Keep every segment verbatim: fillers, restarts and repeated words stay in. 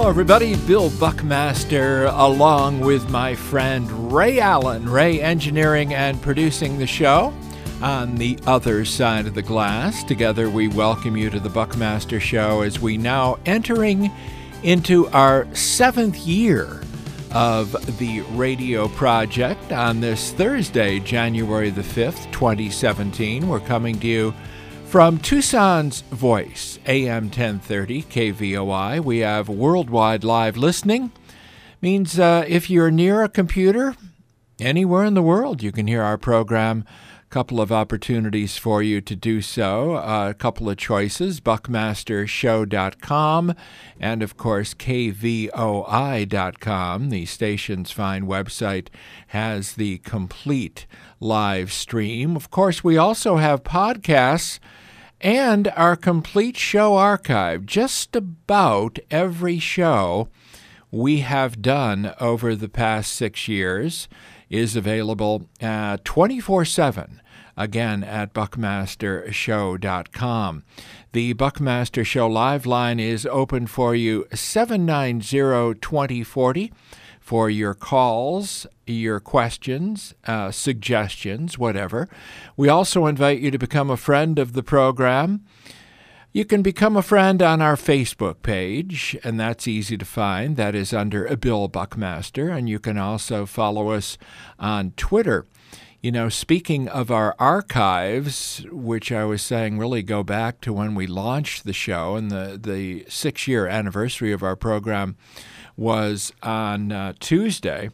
Hello, everybody. Bill Buckmaster, along with my friend Ray Allen. Ray engineering and producing the show on the other side of the glass. Together, we welcome you to the Buckmaster Show as we now entering into our seventh year of the radio project. On this Thursday, January the fifth, twenty seventeen, we're coming to you from Tucson's Voice, A M ten thirty, K V O I. We have worldwide live listening. Means uh, if you're near a computer, anywhere in the world, you can hear our program. A couple of opportunities for you to do so. Uh, a couple of choices, buckmaster show dot com and, of course, K V O I dot com. The station's fine website has the complete live stream. Of course, we also have podcasts and our complete show archive. Just about every show we have done over the past six years is available uh, twenty-four seven, again, at buckmaster show dot com. The Buckmaster Show live line is open for you seven nine zero, two zero four zero for your calls, your questions, uh, suggestions, whatever. We also invite you to become a friend of the program. You can become a friend on our Facebook page, and that's easy to find. That is under Bill Buckmaster, and you can also follow us on Twitter. You know, speaking of our archives, which I was saying really go back to when we launched the show, and the, the six-year anniversary of our program was on uh, Tuesday.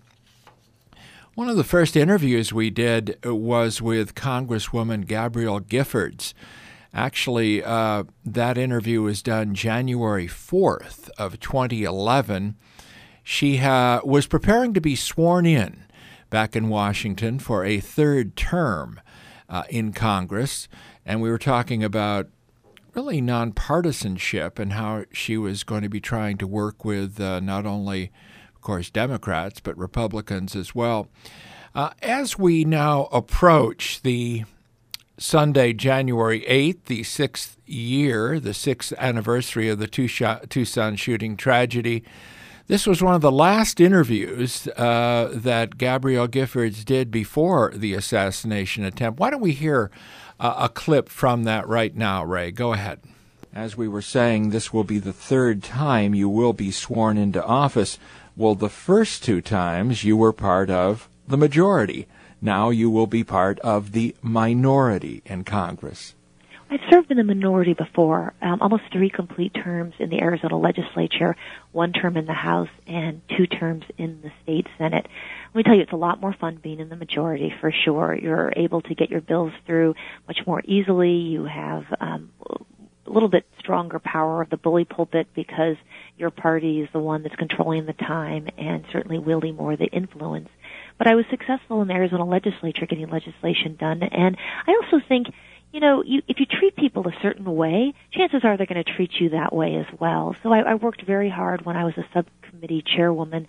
One of the first interviews we did was with Congresswoman Gabrielle Giffords. Actually, uh, that interview was done January fourth of twenty eleven. She uh, was preparing to be sworn in back in Washington for a third term uh, in Congress, and we were talking about really nonpartisanship and how she was going to be trying to work with uh, not only, of course, Democrats, but Republicans as well. Uh, as we now approach the Sunday, January eighth, the sixth year, the sixth anniversary of the Tucson shooting tragedy, this was one of the last interviews uh, that Gabrielle Giffords did before the assassination attempt. Why don't we hear uh, a clip from that right now, Ray? Go ahead. As we were saying, this will be the third time you will be sworn into office. Well, the first two times you were part of the majority. Now you will be part of the minority in Congress. I've served in the minority before, um, almost three complete terms in the Arizona legislature, one term in the House, and two terms in the state Senate. Let me tell you, it's a lot more fun being in the majority, for sure. You're able to get your bills through much more easily. You have um, a little bit stronger power of the bully pulpit because your party is the one that's controlling the time and certainly wielding more of the influence. But I was successful in the Arizona legislature getting legislation done, and I also think, you know, you, if you treat people a certain way, chances are they're going to treat you that way as well. So I, I worked very hard when I was a subcommittee chairwoman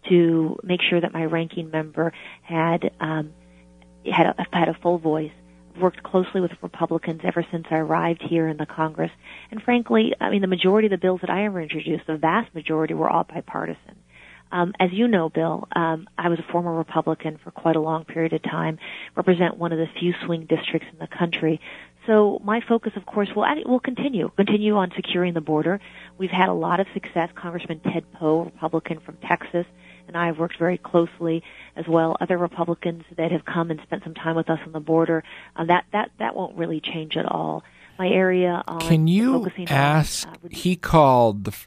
to make sure that my ranking member had um, had a, had a full voice. I've worked closely with Republicans ever since I arrived here in the Congress, and frankly, I mean, the majority of the bills that I ever introduced, the vast majority, were all bipartisan. Um, as you know, Bill, um, I was a former Republican for quite a long period of time, represent one of the few swing districts in the country. So my focus, of course, will will continue, continue on securing the border. We've had a lot of success. Congressman Ted Poe, Republican from Texas, and I have worked very closely as well. Other Republicans that have come and spent some time with us on the border, uh, that, that, that won't really change at all. My area on Can you focusing ask, on, uh, he called the...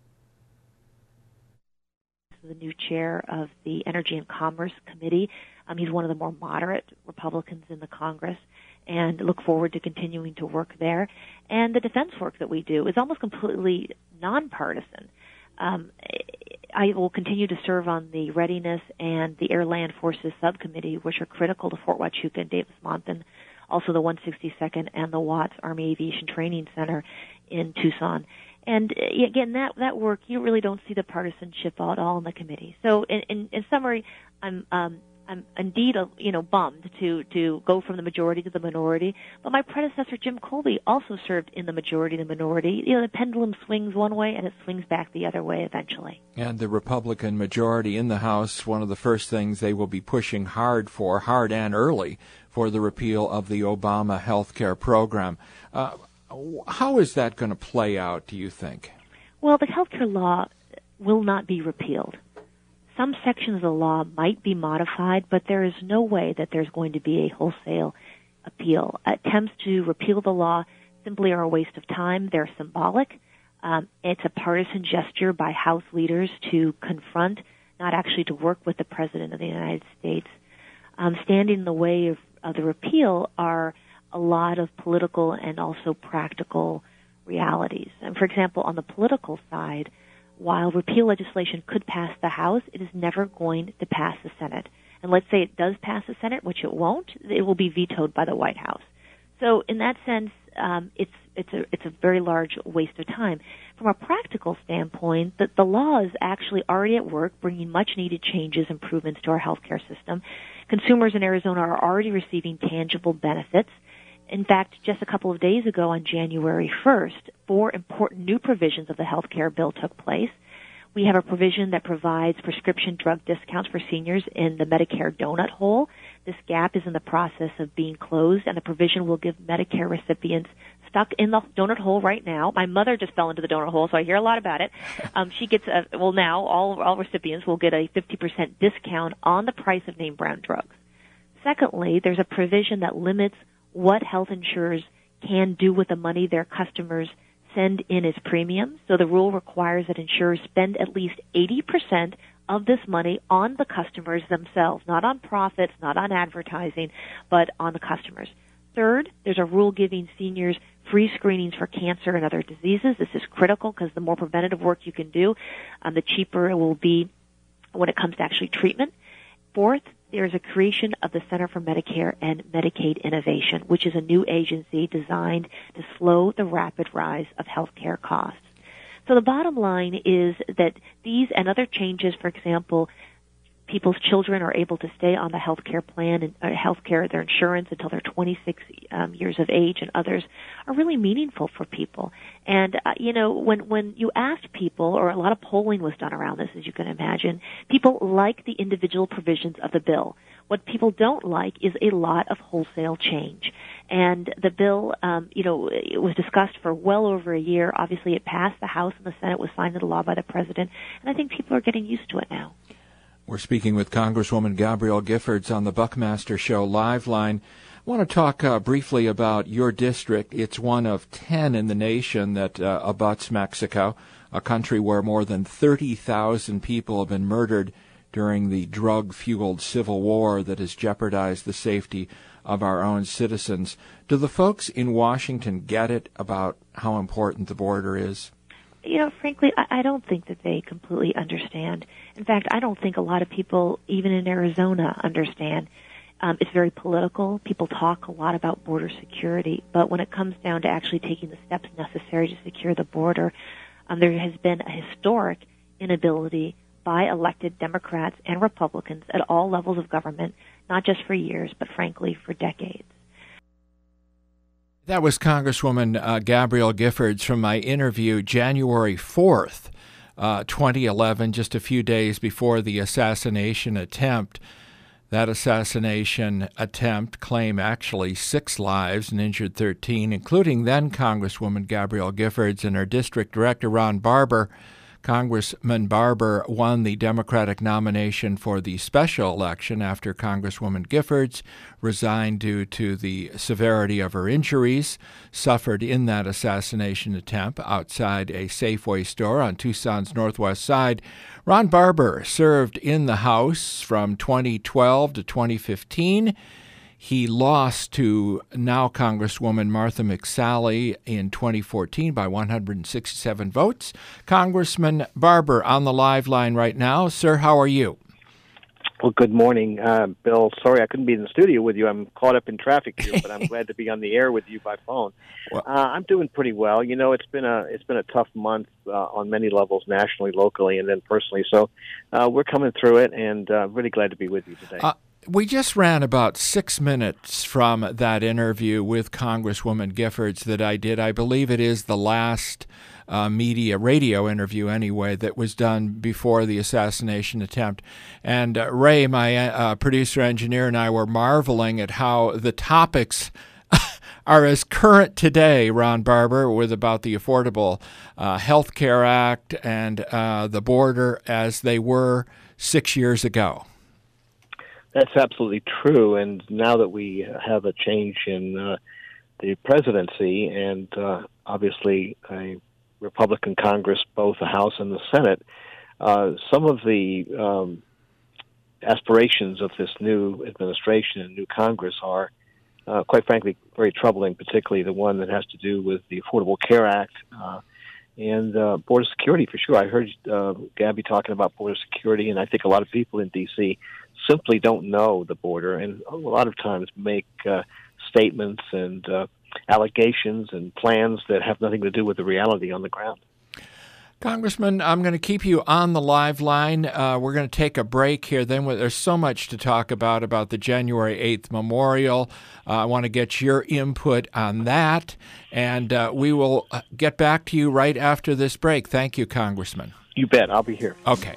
the new chair of the Energy and Commerce Committee. Um, he's one of the more moderate Republicans in the Congress, and look forward to continuing to work there. And the defense work that we do is almost completely nonpartisan. Um, I will continue to serve on the Readiness and the Air Land Forces Subcommittee, which are critical to Fort Huachuca and Davis-Monthan, also the one hundred sixty-second and the Watts Army Aviation Training Center in Tucson. And again, that that work, you really don't see the partisanship at all in the committee. So, in, in, in summary, I'm um, I'm indeed, uh, you know, bummed to, to go from the majority to the minority. But my predecessor, Jim Colby, also served in the majority to the minority. You know, the pendulum swings one way and it swings back the other way eventually. And the Republican majority in the House, one of the first things they will be pushing hard for, hard and early, for the repeal of the Obama health care program. Uh, how is that going to play out, do you think? Well, the health care law will not be repealed. Some sections of the law might be modified, but there is no way that there's going to be a wholesale appeal. Attempts to repeal the law simply are a waste of time. They're symbolic. Um, it's a partisan gesture by House leaders to confront, not actually to work with the President of the United States. Um, standing in the way of, of the repeal are a lot of political and also practical realities. And for example, on the political side, while repeal legislation could pass the House, it is never going to pass the Senate. And let's say it does pass the Senate, which it won't, it will be vetoed by the White House. So in that sense, um, it's it's a it's a very large waste of time. From a practical standpoint, the, the law is actually already at work, bringing much-needed changes, improvements to our healthcare system. Consumers in Arizona are already receiving tangible benefits. In fact, just a couple of days ago on January first, four important new provisions of the health care bill took place. We have a provision that provides prescription drug discounts for seniors in the Medicare donut hole. This gap is in the process of being closed, and the provision will give Medicare recipients stuck in the donut hole right now. My mother just fell into the donut hole, so I hear a lot about it. Um, she gets a, well now, all, all recipients will get a fifty percent discount on the price of name brand drugs. Secondly, there's a provision that limits what health insurers can do with the money their customers send in as premiums. So the rule requires that insurers spend at least eighty percent of this money on the customers themselves, not on profits, not on advertising, but on the customers. Third, there's a rule giving seniors free screenings for cancer and other diseases. This is critical because the more preventative work you can do, um, the cheaper it will be when it comes to actually treatment. Fourth, there is a creation of the Center for Medicare and Medicaid Innovation, which is a new agency designed to slow the rapid rise of healthcare costs. So the bottom line is that these and other changes, for example, people's children are able to stay on the health care plan and uh, health care, their insurance until they're twenty-six um, years of age, and others are really meaningful for people. And, uh, you know, when, when you asked people, or a lot of polling was done around this, as you can imagine, people like the individual provisions of the bill. What people don't like is a lot of wholesale change. And the bill, um, you know, it was discussed for well over a year. Obviously, it passed the House and the Senate, was signed into law by the President, and I think people are getting used to it now. We're speaking with Congresswoman Gabrielle Giffords on the Buckmaster Show Live Line. I want to talk uh, briefly about your district. It's one of ten in the nation that uh, abuts Mexico, a country where more than thirty thousand people have been murdered during the drug-fueled civil war that has jeopardized the safety of our own citizens. Do the folks in Washington get it about how important the border is? You know, frankly, I, I don't think that they completely understand. In fact, I don't think a lot of people, even in Arizona, understand. Um, it's very political. People talk a lot about border security, but when it comes down to actually taking the steps necessary to secure the border, um, there has been a historic inability by elected Democrats and Republicans at all levels of government, not just for years, but frankly for decades. That was Congresswoman uh, Gabrielle Giffords from my interview January fourth, uh, twenty eleven, just a few days before the assassination attempt. That assassination attempt claimed actually six lives and injured thirteen, including then Congresswoman Gabrielle Giffords and her district director, Ron Barber. Congressman Barber won the Democratic nomination for the special election after Congresswoman Giffords resigned due to the severity of her injuries suffered in that assassination attempt outside a Safeway store on Tucson's northwest side. Ron Barber served in the House from twenty twelve to twenty fifteen. He lost to now Congresswoman Martha McSally in twenty fourteen by one hundred sixty-seven votes. Congressman Barber on the live line right now. Sir, how are you? Well, good morning, uh, Bill. Sorry I couldn't be in the studio with you. I'm caught up in traffic here, but I'm glad to be on the air with you by phone. Well, uh, I'm doing pretty well. You know, it's been a it's been a tough month uh, on many levels, nationally, locally, and then personally. So uh, we're coming through it, and uh, really glad to be with you today. Uh, We just ran about six minutes from that interview with Congresswoman Giffords that I did. I believe it is the last uh, media, radio interview anyway, that was done before the assassination attempt. And uh, Ray, my uh, producer engineer, and I were marveling at how the topics are as current today, Ron Barber, with about the Affordable uh, Health Care Act and uh, the border as they were six years ago. That's absolutely true. And now that we have a change in uh, the presidency and uh, obviously a Republican Congress, both the House and the Senate, uh, some of the um, aspirations of this new administration and new Congress are, uh, quite frankly, very troubling, particularly the one that has to do with the Affordable Care Act uh, and uh, border security, for sure. I heard uh, Gabby talking about border security, and I think a lot of people in D C simply don't know the border and a lot of times make uh, statements and uh, allegations and plans that have nothing to do with the reality on the ground. Congressman, I'm going to keep you on the live line. Uh, we're going to take a break here. Then there's so much to talk about, about the January eighth memorial. Uh, I want to get your input on that, and uh, we will get back to you right after this break. Thank you, Congressman. You bet. I'll be here. Okay.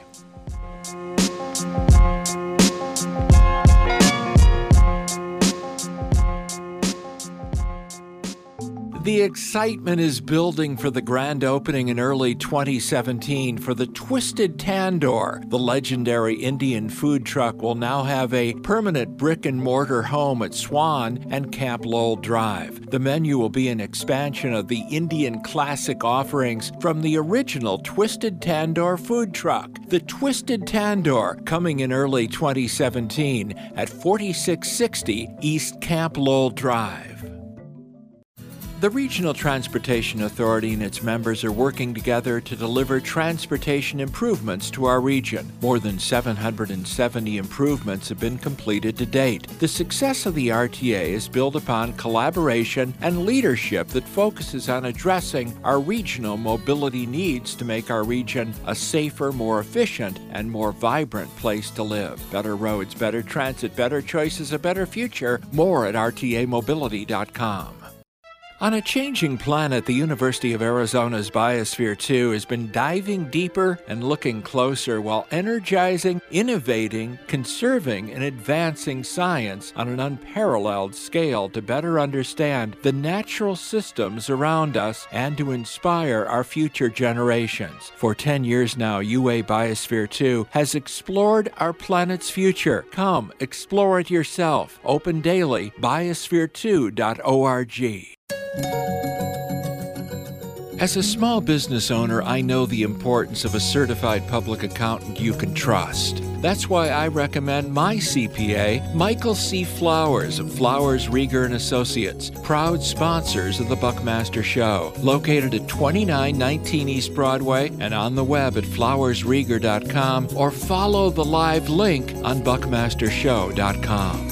The excitement is building for the grand opening in early twenty seventeen for the Twisted Tandoor. The legendary Indian food truck will now have a permanent brick-and-mortar home at Swan and Camp Lowell Drive. The menu will be an expansion of the Indian classic offerings from the original Twisted Tandoor food truck. The Twisted Tandoor, coming in early twenty seventeen at forty-six sixty East Camp Lowell Drive. The Regional Transportation Authority and its members are working together to deliver transportation improvements to our region. More than seven hundred seventy improvements have been completed to date. The success of the R T A is built upon collaboration and leadership that focuses on addressing our regional mobility needs to make our region a safer, more efficient, and more vibrant place to live. Better roads, better transit, better choices, a better future. More at R T A mobility dot com. On a changing planet, the University of Arizona's Biosphere two has been diving deeper and looking closer while energizing, innovating, conserving, and advancing science on an unparalleled scale to better understand the natural systems around us and to inspire our future generations. For ten years now, U A Biosphere two has explored our planet's future. Come, explore it yourself. Open daily, biosphere two dot org. As a small business owner, I know the importance of a certified public accountant you can trust. That's why I recommend my C P A, Michael C. Flowers of Flowers, Rieger and Associates, proud sponsors of the Buckmaster Show, located at twenty-nine nineteen East Broadway and on the web at flowers rieger dot com or follow the live link on buckmaster show dot com.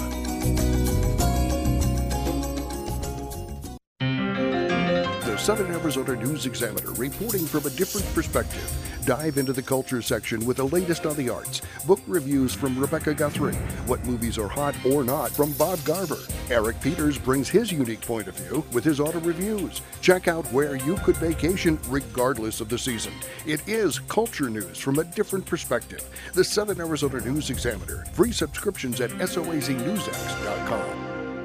Southern Arizona News Examiner, reporting from a different perspective. Dive into the culture section with the latest on the arts. Book reviews from Rebecca Guthrie. What movies are hot or not from Bob Garver. Eric Peters brings his unique point of view with his auto reviews. Check out where you could vacation regardless of the season. It is culture news from a different perspective. The Southern Arizona News Examiner. Free subscriptions at S O A Z news x dot com.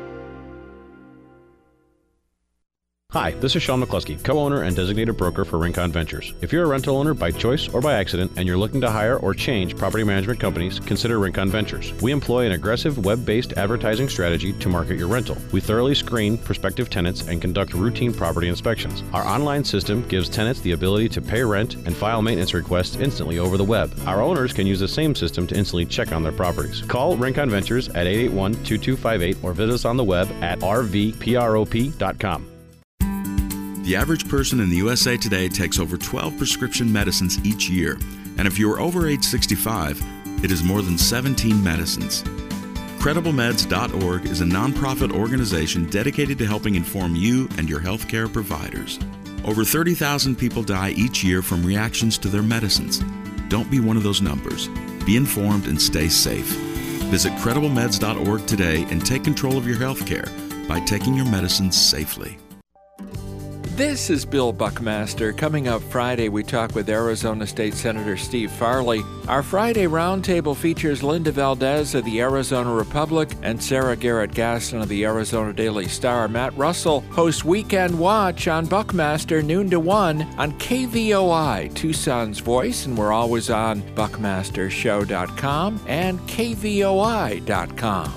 Hi, this is Sean McCluskey, co-owner and designated broker for Rincon Ventures. If you're a rental owner by choice or by accident and you're looking to hire or change property management companies, consider Rincon Ventures. We employ an aggressive web-based advertising strategy to market your rental. We thoroughly screen prospective tenants and conduct routine property inspections. Our online system gives tenants the ability to pay rent and file maintenance requests instantly over the web. Our owners can use the same system to instantly check on their properties. Call Rincon Ventures at eight eight one, two two five eight or visit us on the web at r v prop dot com. The average person in the U S A today takes over twelve prescription medicines each year, and if you are over age sixty-five, it is more than seventeen medicines. credible meds dot org is a nonprofit organization dedicated to helping inform you and your healthcare providers. Over thirty thousand people die each year from reactions to their medicines. Don't be one of those numbers. Be informed and stay safe. Visit credible meds dot org today and take control of your health care by taking your medicines safely. This is Bill Buckmaster. Coming up Friday, we talk with Arizona State Senator Steve Farley. Our Friday roundtable features Linda Valdez of the Arizona Republic and Sarah Garrett Gaston of the Arizona Daily Star. Matt Russell hosts Weekend Watch on Buckmaster noon to one on K V O I, Tucson's Voice, and we're always on buckmaster show dot com and K V O I dot com.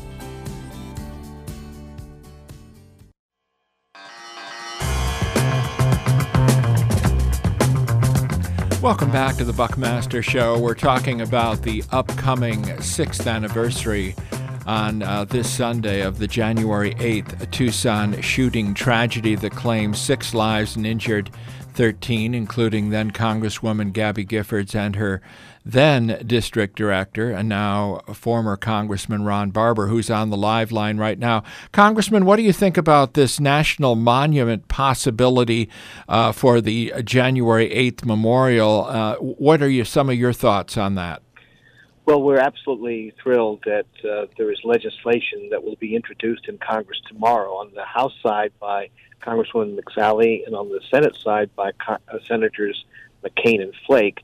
Welcome back to the Buckmaster Show. We're talking about the upcoming sixth anniversary on uh, this Sunday of the January eighth Tucson shooting tragedy that claimed six lives and injured thirteen, including then Congresswoman Gabby Giffords and her then district director and now former Congressman Ron Barber, who's on the live line right now. Congressman, what do you think about this national monument possibility uh, for the January eighth memorial? Uh, what are you, some of your thoughts on that? Well, we're absolutely thrilled that uh, there is legislation that will be introduced in Congress tomorrow on the House side by Congresswoman McSally and on the Senate side by Co- uh, Senators McCain and Flake.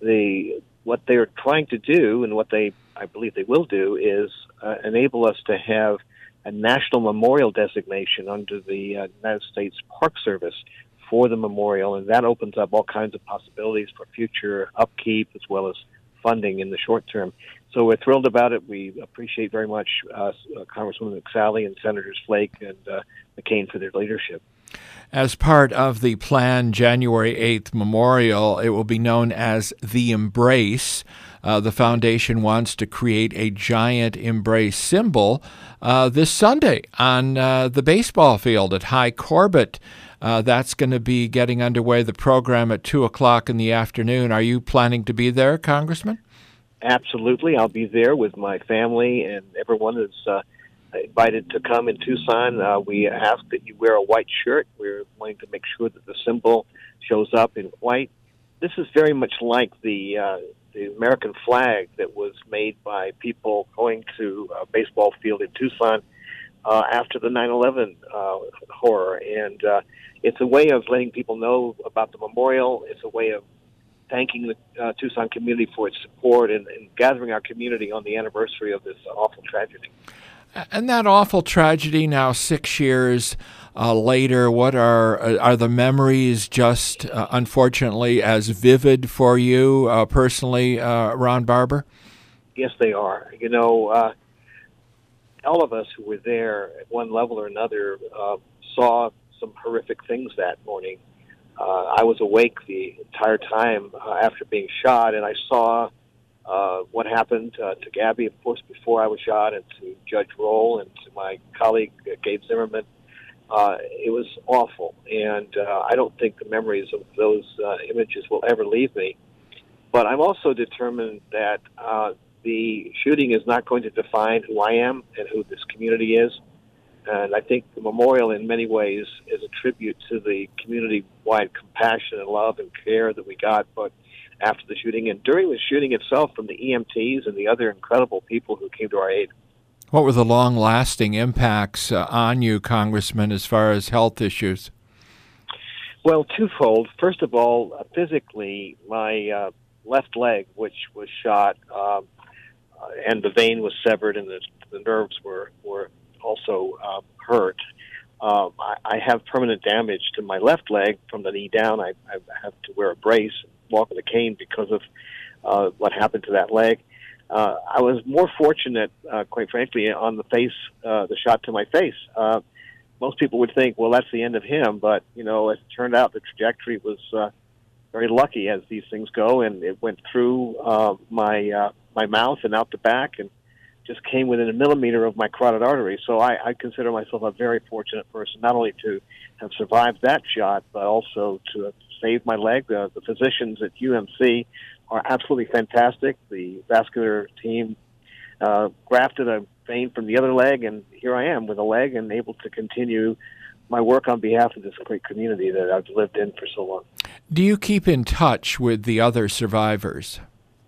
The What they're trying to do, and what they, I believe they will do, is uh, enable us to have a national memorial designation under the uh, United States Park Service for the memorial, and that opens up all kinds of possibilities for future upkeep as well as funding in the short term. So we're thrilled about it. We appreciate very much uh, Congresswoman McSally and Senators Flake and uh, McCain for their leadership. As part of the planned January eighth memorial, it will be known as the Embrace. Uh, the foundation wants to create a giant embrace symbol uh, this Sunday on uh, the baseball field at High Corbett. Uh, that's going to be getting underway, the program at two o'clock in the afternoon. Are you planning to be there, Congressman? Absolutely. I'll be there with my family, and everyone is uh, invited to come in Tucson. Uh, we ask that you wear a white shirt. We're wanting to make sure that the symbol shows up in white. This is very much like the uh, the American flag that was made by people going to a baseball field in Tucson uh, after the nine eleven uh, horror. And uh, it's a way of letting people know about the memorial. It's a way of thanking the uh, Tucson community for its support and, and gathering our community on the anniversary of this awful tragedy. And that awful tragedy now six years uh, later, what are are the memories just uh, unfortunately as vivid for you uh, personally, uh, Ron Barber? Yes, they are. You know, uh, all of us who were there at one level or another uh, saw some horrific things that morning. Uh, I was awake the entire time uh, after being shot, and I saw Uh, what happened uh, to Gabby, of course, before I was shot, and to Judge Roll and to my colleague, uh, Gabe Zimmerman. Uh, it was awful, and uh, I don't think the memories of those uh, images will ever leave me. But I'm also determined that uh, the shooting is not going to define who I am and who this community is. And I think the memorial, in many ways, is a tribute to the community-wide compassion and love and care that we got, but after the shooting and during the shooting itself from the E M Ts and the other incredible people who came to our aid. What were the long-lasting impacts uh, on you, Congressman, as far as health issues? Well, twofold. First of all, uh, physically, my uh, left leg, which was shot, um, uh, and the vein was severed and the, the nerves were, were also uh, hurt. Um, I, I have permanent damage to my left leg from the knee down. I, I have to wear a brace, walk with a cane because of uh, what happened to that leg. Uh, I was more fortunate, uh, quite frankly, on the face, uh, the shot to my face. Uh, most people would think, well, that's the end of him, but, you know, as it turned out, the trajectory was uh, very lucky as these things go, and it went through uh, my uh, my mouth and out the back and just came within a millimeter of my carotid artery. So I, I consider myself a very fortunate person, not only to have survived that shot, but also to have saved my leg. Uh, the physicians at U M C are absolutely fantastic. The vascular team uh, grafted a vein from the other leg, and here I am with a leg and able to continue my work on behalf of this great community that I've lived in for so long. Do you keep in touch with the other survivors?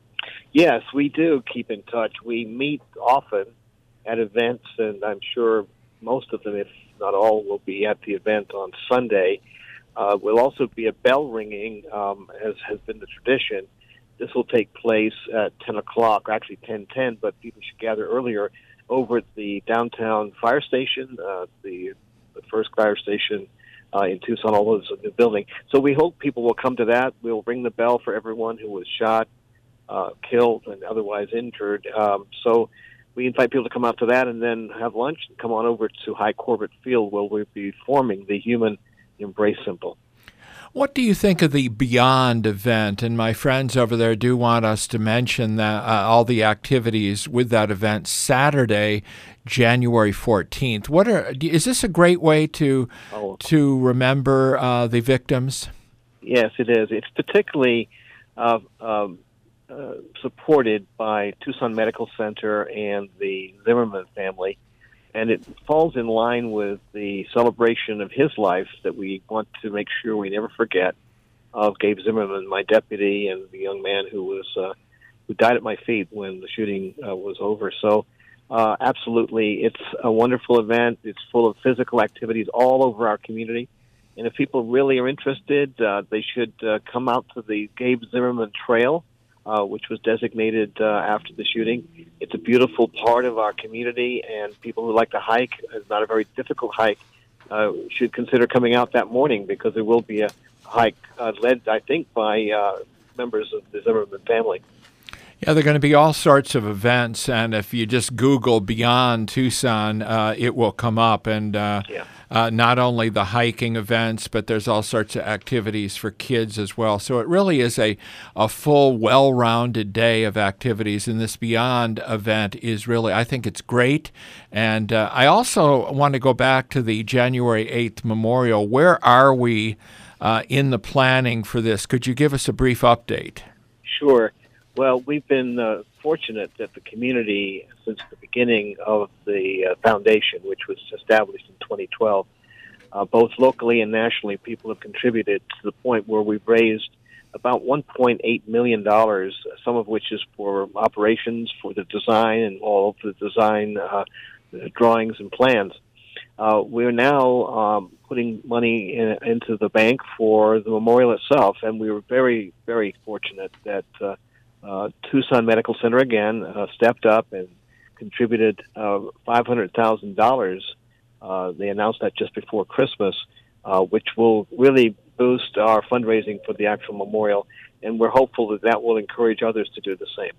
Yes, we do keep in touch. We meet often at events, and I'm sure most of them, if not all, will be at the event on Sunday. Uh, will also be a bell ringing, um, as has been the tradition. This will take place at ten o'clock, actually ten ten, but people should gather earlier over at the downtown fire station, uh, the, the first fire station uh, in Tucson, although it's a new building. So we hope people will come to that. We'll ring the bell for everyone who was shot, uh, killed, and otherwise injured. Um, so we invite people to come out to that and then have lunch and come on over to High Corbett Field, where we'll be forming the Human Embrace Symbol. What do you think of the Beyond event? And my friends over there do want us to mention that uh, all the activities with that event Saturday, January fourteenth. What are is this a great way to oh. to remember uh, the victims? Yes, it is. It's particularly uh, um, uh, supported by Tucson Medical Center and the Zimmerman family. And it falls in line with the celebration of his life that we want to make sure we never forget of Gabe Zimmerman, my deputy, and the young man who was uh, who died at my feet when the shooting uh, was over. So, uh, absolutely, it's a wonderful event. It's full of physical activities all over our community. And if people really are interested, uh, they should uh, come out to the Gabe Zimmerman Trail, Uh, which was designated uh, after the shooting. It's a beautiful part of our community, and people who like to hike, it's not a very difficult hike, uh, should consider coming out that morning, because there will be a hike uh, led, I think, by uh, members of the Zimmerman family. Yeah, there are going to be all sorts of events, and if you just Google Beyond Tucson, uh, it will come up. And uh, yeah. uh, not only the hiking events, but there's all sorts of activities for kids as well. So it really is a, a full, well-rounded day of activities, and this Beyond event is really, I think it's great. And uh, I also want to go back to the January eighth memorial. Where are we uh, in the planning for this? Could you give us a brief update? Sure. Well, we've been uh, fortunate that the community, since the beginning of the uh, foundation, which was established in twenty twelve, uh, both locally and nationally, people have contributed to the point where we've raised about one point eight million dollars, some of which is for operations, for the design, and all of the design uh, drawings and plans. Uh, we're now um, putting money in, into the bank for the memorial itself, and we were very, very fortunate that uh, Uh, Tucson Medical Center, again, uh, stepped up and contributed uh, five hundred thousand dollars. Uh, they announced that just before Christmas, uh, which will really boost our fundraising for the actual memorial, and we're hopeful that that will encourage others to do the same.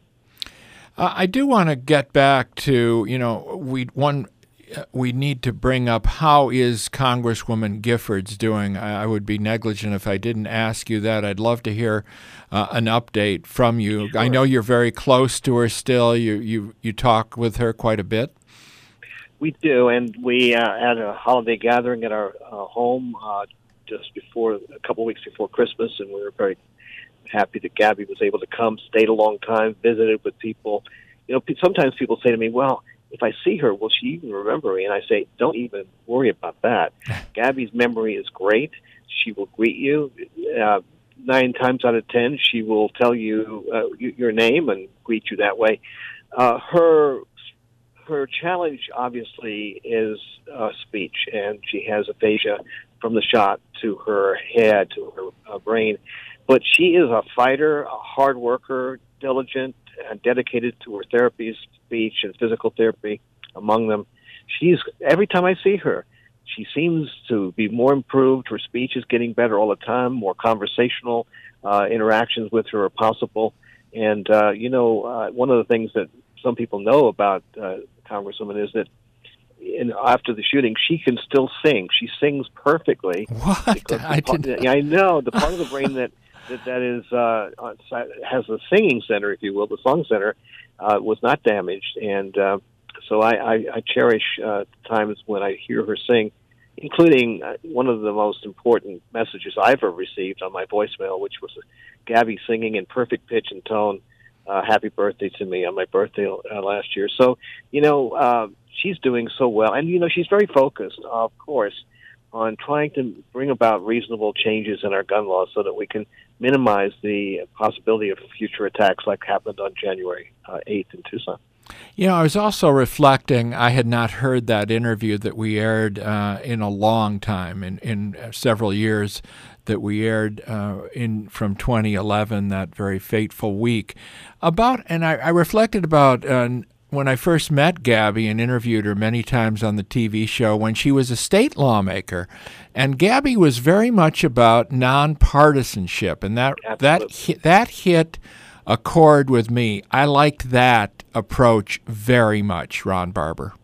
Uh, I do want to get back to, you know, we one we need to bring up, how is Congresswoman Giffords doing? I, I would be negligent if I didn't ask you that. I'd love to hear uh, an update from you. Sure. I know you're very close to her still. You you you talk with her quite a bit. We do, and we uh, had a holiday gathering at our uh, home uh, just before, a couple weeks before Christmas, and we were very happy that Gabby was able to come, stayed a long time, visited with people. You know, sometimes people say to me, well, if I see her, will she even remember me? And I say, don't even worry about that. Gabby's memory is great. She will greet you. Uh, nine times out of ten, she will tell you uh, your name and greet you that way. Uh, her her challenge, obviously, is uh, speech, and she has aphasia from the shot to her head, to her uh, brain. But she is a fighter, a hard worker, diligent, and dedicated to her therapies, speech and physical therapy, among them. She's, every time I see her, she seems to be more improved. Her speech is getting better all the time, more conversational uh, interactions with her are possible. And, uh, you know, uh, one of the things that some people know about uh, Congresswoman is that in, after the shooting, she can still sing. She sings perfectly. What? I part, didn't... I know. The part of the brain that that, that is uh, has a singing center, if you will, the song center, uh, was not damaged. And uh, so I, I, I cherish uh, times when I hear her sing, including uh, one of the most important messages I've ever received on my voicemail, which was Gabby singing in perfect pitch and tone, uh, happy birthday to me on my birthday uh, last year. So, you know, uh, she's doing so well. And, you know, she's very focused, of course, on trying to bring about reasonable changes in our gun laws so that we can minimize the possibility of future attacks like happened on January uh, eighth in Tucson. You know, I was also reflecting, I had not heard that interview that we aired uh, in a long time, in, in several years that we aired uh, in from twenty eleven, that very fateful week, about, and I, I reflected about uh, when I first met Gabby and interviewed her many times on the T V show when she was a state lawmaker. And Gabby was very much about nonpartisanship, and that Absolutely. that that hit a chord with me. I liked that approach very much, Ron Barber.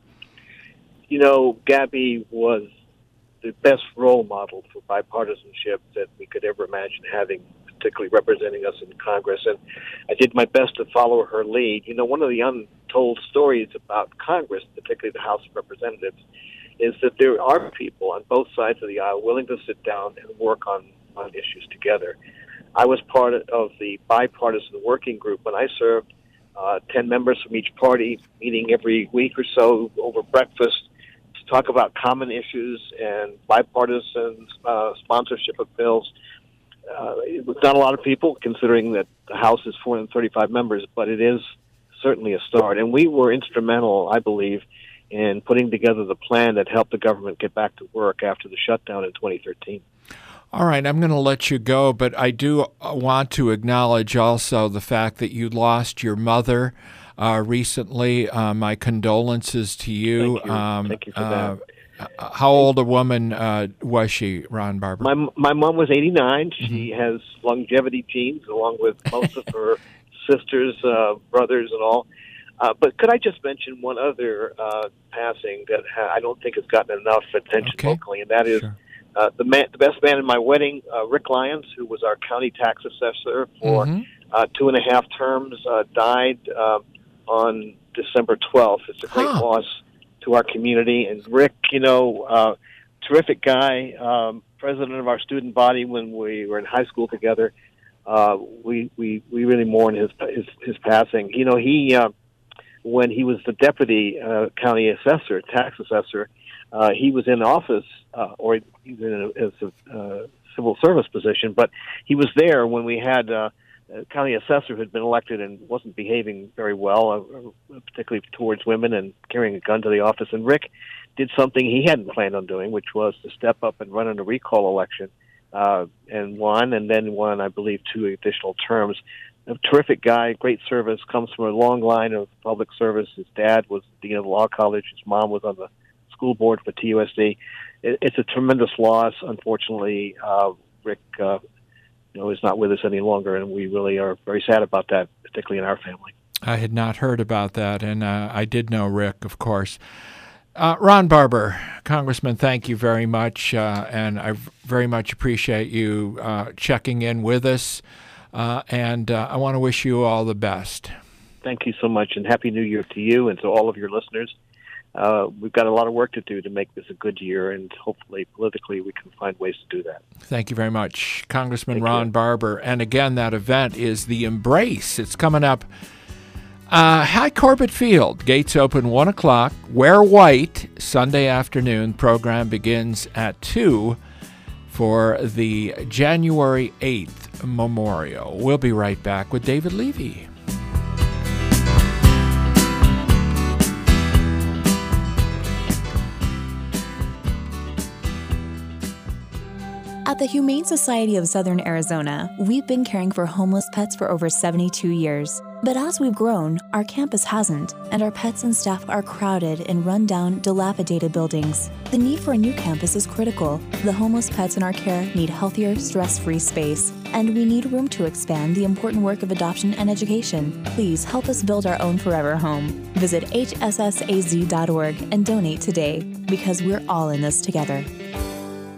You know, Gabby was the best role model for bipartisanship that we could ever imagine having, particularly representing us in Congress. And I did my best to follow her lead. You know, one of the untold stories about Congress, particularly the House of Representatives, is that there are people on both sides of the aisle willing to sit down and work on, on issues together. I was part of the bipartisan working group when I served, uh, ten members from each party meeting every week or so over breakfast to talk about common issues and bipartisan uh, sponsorship of bills. Uh, it was not a lot of people, considering that the House is four hundred thirty-five members, but it is certainly a start. And we were instrumental, I believe, in putting together the plan that helped the government get back to work after the shutdown in twenty thirteen. All right, I'm going to let you go, but I do want to acknowledge also the fact that you lost your mother uh, recently. Uh, my condolences to you. Thank you. Um, Thank you for uh, that. How old a woman uh, was she, Ron Barber? My my mom was eighty-nine. Mm-hmm. She has longevity genes, along with most of her sisters, uh, brothers, and all. Uh, but could I just mention one other uh, passing that ha- I don't think has gotten enough attention Okay. locally, and that is Sure. uh, the man, the best man in my wedding, uh, Rick Lyons, who was our county tax assessor for Mhm. uh, two and a half terms, uh, died uh, on December twelfth. It's a great Huh. loss to our community. And Rick, you know, uh, terrific guy, um, president of our student body when we were in high school together. Uh, we, we, we really mourn his, his, his passing. You know, he, uh, when he was the deputy uh, county assessor, tax assessor, uh, he was in office, uh, or he was in a, as a uh, civil service position, but he was there when we had uh, a county assessor who had been elected and wasn't behaving very well, uh, particularly towards women and carrying a gun to the office. And Rick did something he hadn't planned on doing, which was to step up and run in a recall election, uh, and won, and then won, I believe, two additional terms. A terrific guy, great service, comes from a long line of public service. His dad was dean of the law college. His mom was on the school board for T U S D. It, it's a tremendous loss. Unfortunately, uh, Rick, uh, you know, is not with us any longer, and we really are very sad about that, particularly in our family. I had not heard about that, and uh, I did know Rick, of course. Uh, Ron Barber, Congressman, thank you very much, uh, and I very much appreciate you uh, checking in with us, uh, and uh, I want to wish you all the best. Thank you so much, and Happy New Year to you and to all of your listeners. Uh, we've got a lot of work to do to make this a good year, and hopefully politically we can find ways to do that. Thank you very much, Congressman Thank Ron you. Barber. And again, that event is The Embrace. It's coming up uh, High Corbett Field. Gates open one o'clock. Wear white. Sunday afternoon. Program begins at two for the January eighth memorial. We'll be right back with David Levy. At the Humane Society of Southern Arizona, we've been caring for homeless pets for over seventy-two years. But as we've grown, our campus hasn't, and our pets and staff are crowded in run-down, dilapidated buildings. The need for a new campus is critical. The homeless pets in our care need healthier, stress-free space, and we need room to expand the important work of adoption and education. Please help us build our own forever home. Visit H S S A Z dot org and donate today, because we're all in this together.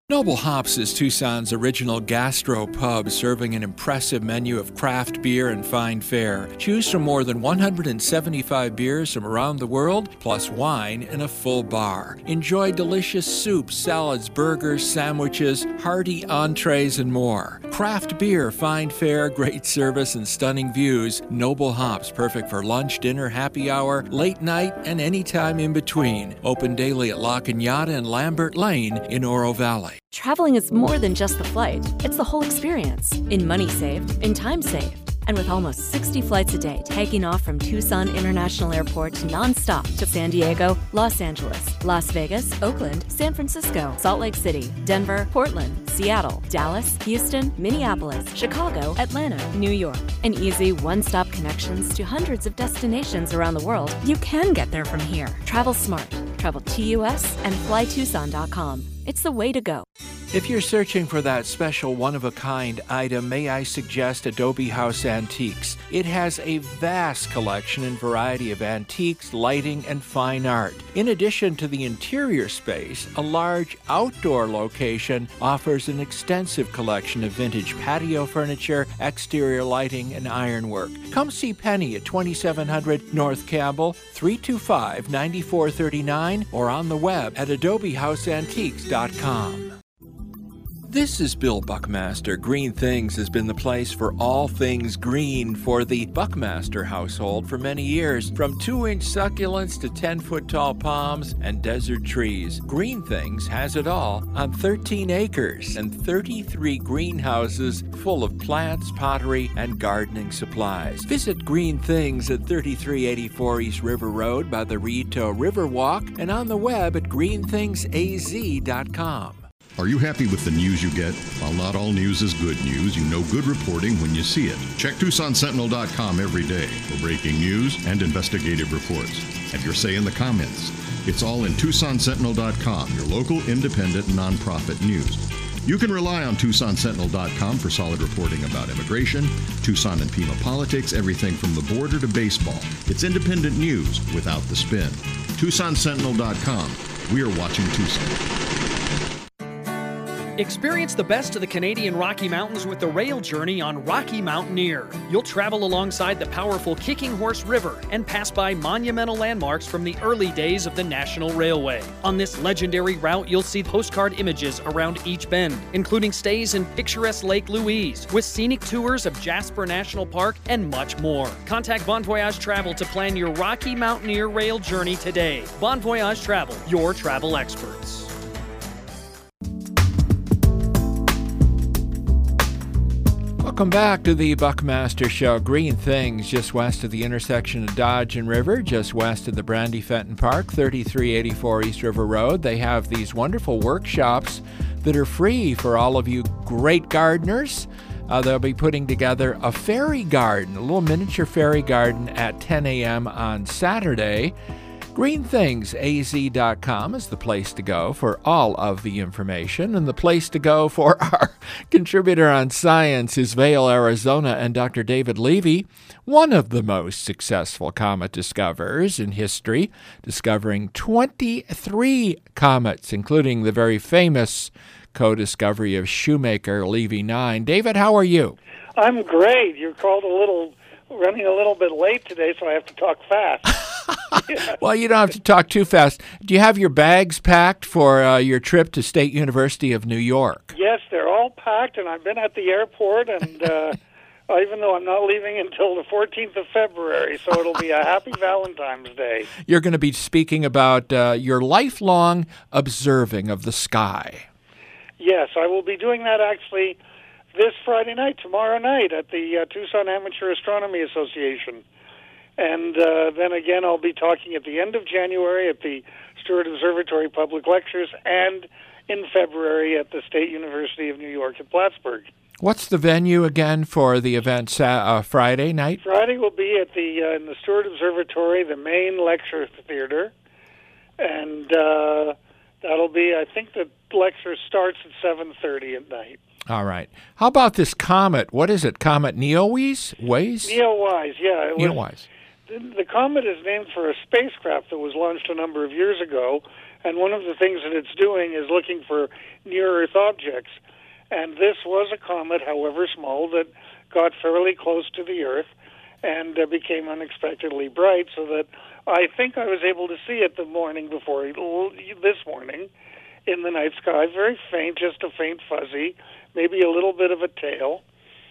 Noble Hops is Tucson's original gastro pub, serving an impressive menu of craft beer and fine fare. Choose from more than one hundred seventy-five beers from around the world, plus wine in a full bar. Enjoy delicious soups, salads, burgers, sandwiches, hearty entrees, and more. Craft beer, fine fare, great service, and stunning views. Noble Hops, perfect for lunch, dinner, happy hour, late night, and any time in between. Open daily at La Cañada and Lambert Lane in Oro Valley. Traveling is more than just the flight. It's the whole experience. In money saved, in time saved. And with almost sixty flights a day taking off from Tucson International Airport nonstop to San Diego, Los Angeles, Las Vegas, Oakland, San Francisco, Salt Lake City, Denver, Portland, Seattle, Dallas, Houston, Minneapolis, Chicago, Atlanta, New York. And easy one-stop connections to hundreds of destinations around the world. You can get there from here. Travel smart. Travel T U S and fly tucson dot com. It's the way to go. If you're searching for that special one-of-a-kind item, may I suggest Adobe House Antiques. It has a vast collection and variety of antiques, lighting, and fine art. In addition to the interior space, a large outdoor location offers an extensive collection of vintage patio furniture, exterior lighting, and ironwork. Come see Penny at twenty-seven hundred North Campbell, three two five, nine four three nine, or on the web at adobe house antiques dot com. This is Bill Buckmaster. Green Things has been the place for all things green for the Buckmaster household for many years. From two-inch succulents to ten-foot-tall palms and desert trees, Green Things has it all on thirteen acres and thirty-three greenhouses full of plants, pottery, and gardening supplies. Visit Green Things at thirty-three eighty-four East River Road by the Rito Riverwalk and on the web at green things a z dot com. Are you happy with the news you get? While not all news is good news, you know good reporting when you see it. Check Tucson Sentinel dot com every day for breaking news and investigative reports. Have your say in the comments. It's all in Tucson Sentinel dot com, your local independent nonprofit news. You can rely on Tucson Sentinel dot com for solid reporting about immigration, Tucson and Pima politics, everything from the border to baseball. It's independent news without the spin. Tucson Sentinel dot com. We are watching Tucson. Experience the best of the Canadian Rocky Mountains with the rail journey on Rocky Mountaineer. You'll travel alongside the powerful Kicking Horse River and pass by monumental landmarks from the early days of the National Railway. On this legendary route, you'll see postcard images around each bend, including stays in picturesque Lake Louise, with scenic tours of Jasper National Park and much more. Contact Bon Voyage Travel to plan your Rocky Mountaineer rail journey today. Bon Voyage Travel, your travel experts. Welcome back to the Buckmaster Show. Green Things, just west of the intersection of Dodge and River, just west of the Brandy Fenton Park, thirty-three eighty-four East River Road. They have these wonderful workshops that are free for all of you great gardeners. Uh, they'll be putting together a fairy garden, a little miniature fairy garden at ten a.m. on Saturday. green things a z dot com is the place to go for all of the information, and the place to go for our contributor on science is Vail, Arizona, and Doctor David Levy, one of the most successful comet discoverers in history, discovering twenty-three comets, including the very famous co-discovery of Shoemaker Levy nine. David, how are you? I'm great. You're called a little, running a little bit late today, so I have to talk fast. Yeah. Well, you don't have to talk too fast. Do you have your bags packed for uh, your trip to State University of New York? Yes, they're all packed, and I've been at the airport, and uh, even though I'm not leaving until the fourteenth of February, so it'll be a happy Valentine's Day. You're going to be speaking about uh, your lifelong observing of the sky. Yes, I will be doing that actually this Friday night, tomorrow night, at the uh, Tucson Amateur Astronomy Association. And uh, then again, I'll be talking at the end of January at the Stewart Observatory Public Lectures and in February at the State University of New York at Plattsburgh. What's the venue again for the event uh, Friday night? Friday will be at the uh, in the Stewart Observatory, the main lecture theater. And uh, that'll be, I think the lecture starts at seven thirty at night. All right. How about this comet? What is it? Comet Neowise? Waze? Neowise, yeah. It Neowise. Was, the, the comet is named for a spacecraft that was launched a number of years ago, And one of the things that it's doing is looking for near-Earth objects. And this was a comet, however small, that got fairly close to the Earth and uh, became unexpectedly bright, so that I think I was able to see it the morning before, this morning, in the night sky. Very faint, just a faint fuzzy, maybe a little bit of a tail,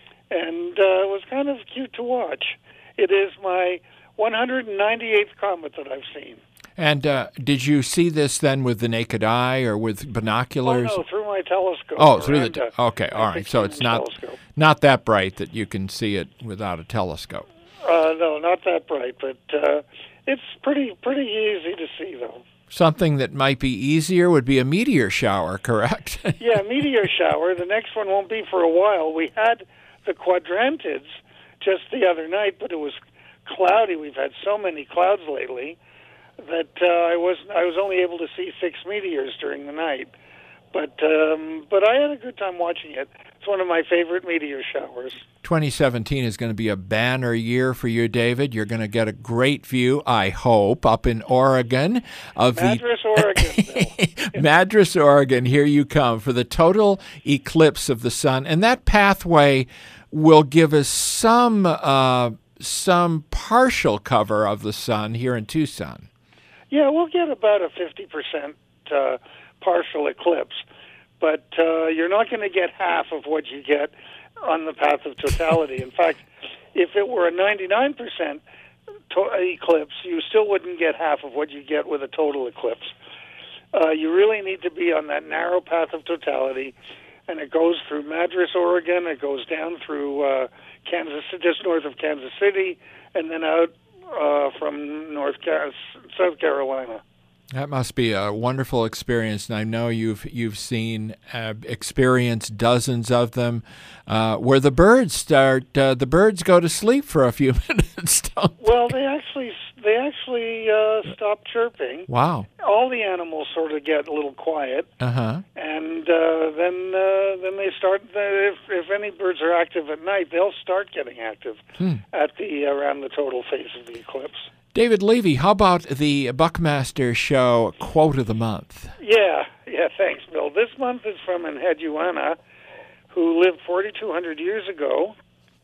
and uh, it was kind of cute to watch. It is my one hundred ninety-eighth comet that I've seen. And uh, did you see this then with the naked eye or with binoculars? Oh, no, through my telescope. Oh, through the... Te- okay, all right. So it's not telescope. not that bright that you can see it without a telescope. Uh, no, not that bright, but uh, it's pretty pretty easy to see, though. Something that might be easier would be a meteor shower, correct? Yeah, meteor shower. The next one won't be for a while. We had the quadrantids just the other night, but it was cloudy. We've had so many clouds lately that uh, I was I was only able to see six meteors during the night. But um, but I had a good time watching it. It's one of my favorite meteor showers. twenty seventeen is going to be a banner year for you, David. You're going to get a great view, I hope, up in Oregon. Of Madras, the... Oregon. Madras, Oregon, here you come for the total eclipse of the sun. And that pathway will give us some uh, some partial cover of the sun here in Tucson. Yeah, we'll get about a fifty percent uh, partial eclipse, but uh, you're not going to get half of what you get on the path of totality. In fact, if it were a ninety-nine percent to- eclipse, you still wouldn't get half of what you get with a total eclipse. Uh, you really need to be on that narrow path of totality, and it goes through Madras, Oregon, it goes down through uh, Kansas, just north of Kansas City, and then out uh, from North Car- South Carolina. That must be a wonderful experience, and I know you've you've seen, uh, experienced dozens of them, uh, where the birds start. Uh, the birds go to sleep for a few minutes. Don't well, they actually they actually uh, stop chirping. Wow! All the animals sort of get a little quiet, uh-huh. and uh, then uh, then they start. If if any birds are active at night, they'll start getting active hmm. at the around the total phase of the eclipse. David Levy, how about the Buckmaster Show quote of the month? Yeah, yeah, thanks, Bill. This month is from Enheduanna, who lived forty-two hundred years ago,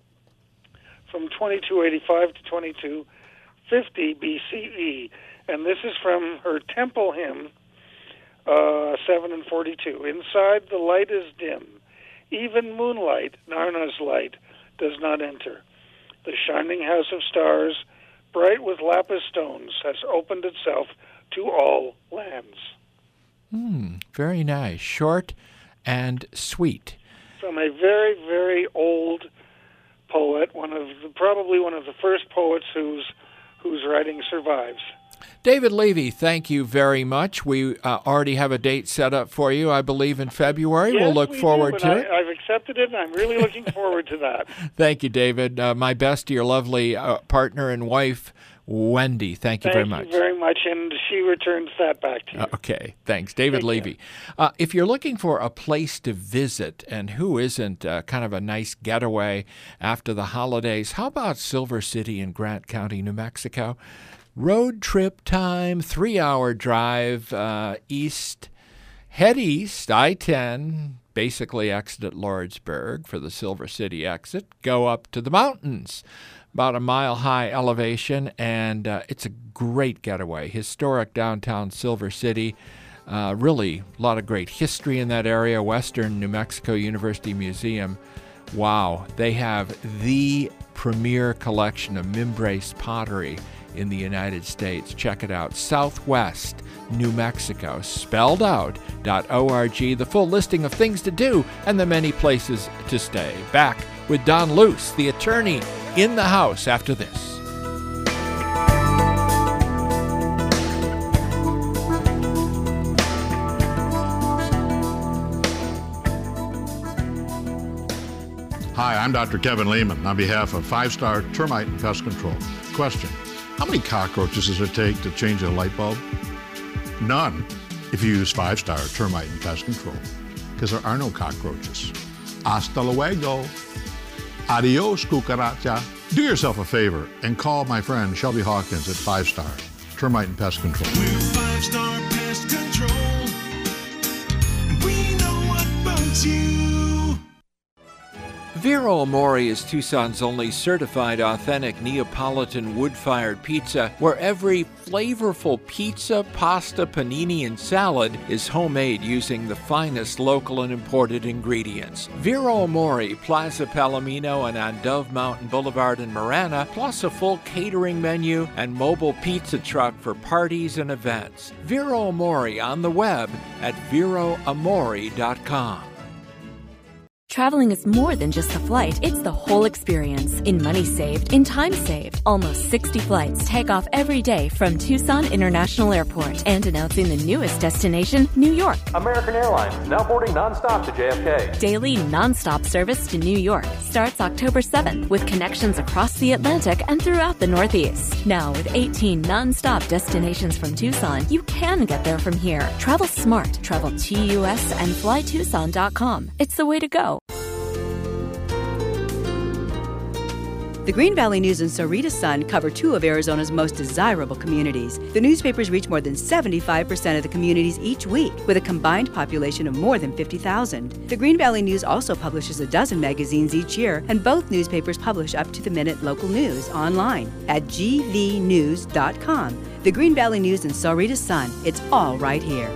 from twenty-two eighty-five to twenty-two fifty B C E. And this is from her temple hymn, uh, seven and forty-two. Inside the light is dim. Even moonlight, Narna's light, does not enter. The shining house of stars, bright with lapis stones, has opened itself to all lands. Hmm, very nice. Short and sweet. From a very, very old poet, one of the, probably one of the first poets whose whose writing survives. David Levy, thank you very much. We uh, already have a date set up for you, I believe, in February. Yes, we'll look we forward do, to I, it. I've accepted it, and I'm really looking forward to that. Thank you, David. Uh, my best to your lovely uh, partner and wife, Wendy. Thank you Thank very you much. Thank you very much, and she returns that back to you. Okay, thanks. David Take Levy. Uh, if you're looking for a place to visit, and who isn't, uh, kind of a nice getaway after the holidays, how about Silver City in Grant County, New Mexico? Road trip time, three-hour drive uh, east. Head east, I ten, basically exit at Lordsburg for the Silver City exit. Go up to the mountains, about a mile-high elevation, and uh, it's a great getaway. Historic downtown Silver City. Uh, really, a lot of great history in that area. Western New Mexico University Museum. Wow, they have the premier collection of Mimbres pottery in the United States. Check it out. Southwest New Mexico, spelled out, .org. The full listing of things to do and the many places to stay. Back with Don Luce, the attorney, in the house after this. Hi, I'm Doctor Kevin Lehman on behalf of Five Star Termite and Pest Control. Question: how many cockroaches does it take to change a light bulb? None, if you use Five Star Termite and Pest Control, because there are no cockroaches. Hasta luego. Adios, cucaracha. Do yourself a favor and call my friend Shelby Hawkins at Five Star Termite and Pest Control. We're Five Star Pest pest control. We know what bugs you. Vero Amore is Tucson's only certified authentic Neapolitan wood-fired pizza, where every flavorful pizza, pasta, panini, and salad is homemade using the finest local and imported ingredients. Vero Amore, Plaza Palomino, and on Dove Mountain Boulevard in Marana, plus a full catering menu and mobile pizza truck for parties and events. Vero Amore on the web at vero amore dot com. Traveling is more than just a flight, it's the whole experience. In money saved, in time saved. Almost sixty flights take off every day from Tucson International Airport. And announcing the newest destination, New York. American Airlines now boarding nonstop to J F K. Daily nonstop service to New York starts October seventh with connections across the Atlantic and throughout the Northeast. Now with eighteen nonstop destinations from Tucson, you can get there from here. Travel smart. Travel T U S and fly tucson dot com. It's the way to go. The Green Valley News and Sahuarita Sun cover two of Arizona's most desirable communities. The newspapers reach more than seventy-five percent of the communities each week, with a combined population of more than fifty thousand. The Green Valley News also publishes a dozen magazines each year, and both newspapers publish up-to-the-minute local news online at g v news dot com. The Green Valley News and Sahuarita Sun, it's all right here.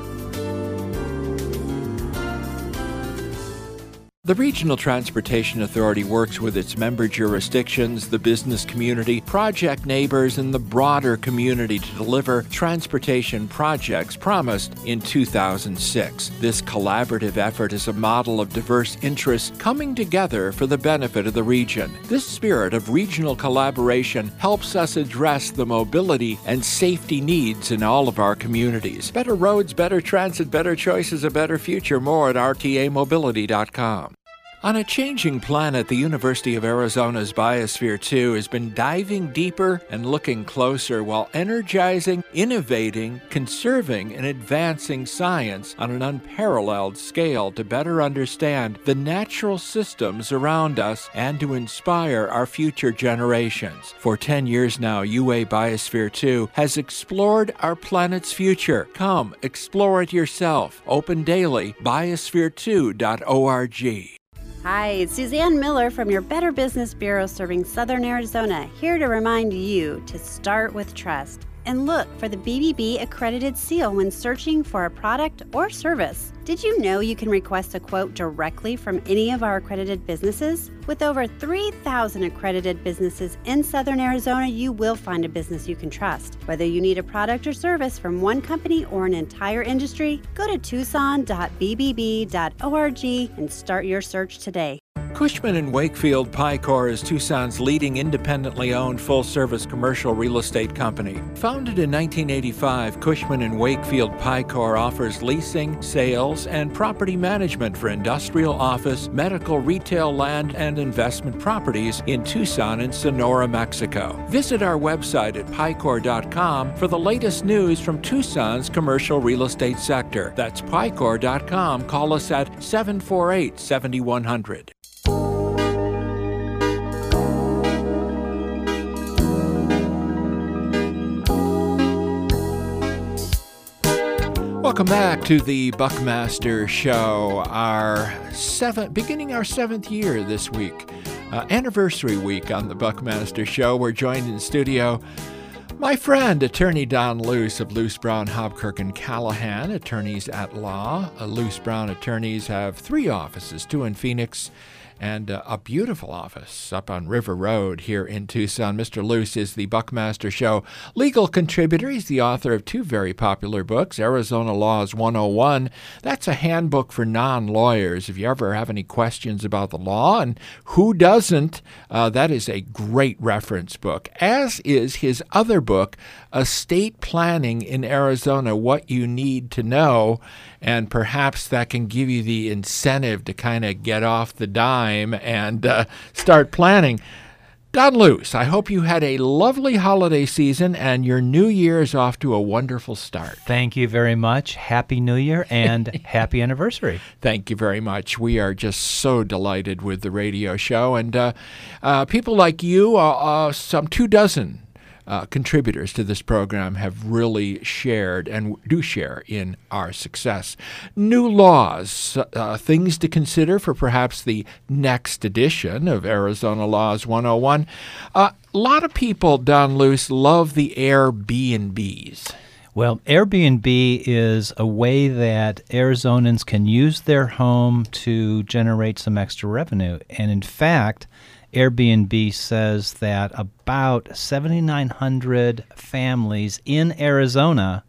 The Regional Transportation Authority works with its member jurisdictions, the business community, project neighbors, and the broader community to deliver transportation projects promised in two thousand six. This collaborative effort is a model of diverse interests coming together for the benefit of the region. This spirit of regional collaboration helps us address the mobility and safety needs in all of our communities. Better roads, better transit, better choices, a better future. More at r t a mobility dot com. On a changing planet, the University of Arizona's Biosphere two has been diving deeper and looking closer while energizing, innovating, conserving, and advancing science on an unparalleled scale to better understand the natural systems around us and to inspire our future generations. For ten years now, U A Biosphere two has explored our planet's future. Come, explore it yourself. Open daily, biosphere two dot org. Hi, it's Suzanne Miller from your Better Business Bureau serving Southern Arizona, here to remind you to start with trust and look for the B B B accredited seal when searching for a product or service. Did you know you can request a quote directly from any of our accredited businesses? With over three thousand accredited businesses in Southern Arizona, you will find a business you can trust. Whether you need a product or service from one company or an entire industry, go to tucson dot b b b dot org and start your search today. Cushman and Wakefield Picor is Tucson's leading independently owned full-service commercial real estate company. Founded in nineteen eighty-five, Cushman and Wakefield Picor offers leasing, sales, and property management for industrial, office, medical, retail, land, and investment properties in Tucson and Sonora, Mexico. Visit our website at picor dot com for the latest news from Tucson's commercial real estate sector. That's picor dot com. Call us at seven four eight, seven one zero zero. Welcome back to the Buckmaster Show, our seventh, beginning our seventh year this week, uh, anniversary week on the Buckmaster Show. We're joined in studio my friend, Attorney Don Luce of Luce Brown, Hobkirk and Callahan, attorneys at law. Uh, Luce Brown attorneys have three offices, two in Phoenix and uh, a beautiful office up on River Road here in Tucson. Mister Luce is the Buckmaster Show legal contributor. He's the author of two very popular books, Arizona Laws one oh one. That's a handbook for non-lawyers. If you ever have any questions about the law, and who doesn't, uh, that is a great reference book, as is his other book, Estate Planning in Arizona, What You Need to Know. And perhaps that can give you the incentive to kind of get off the dime and uh, start planning. Don Luce, I hope you had a lovely holiday season and your new year is off to a wonderful start. Thank you very much. Happy New Year and happy anniversary. Thank you very much. We are just so delighted with the radio show. And uh, uh, people like you, uh, uh, some two dozen uh, contributors to this program have really shared and do share in our success. New laws, uh, things to consider for perhaps the next edition of Arizona Laws one oh one. Uh, a lot of people, Don Luce, love the Airbnbs. Well, Airbnb is a way that Arizonans can use their home to generate some extra revenue. And in fact, Airbnb says that about seven thousand nine hundred families in Arizona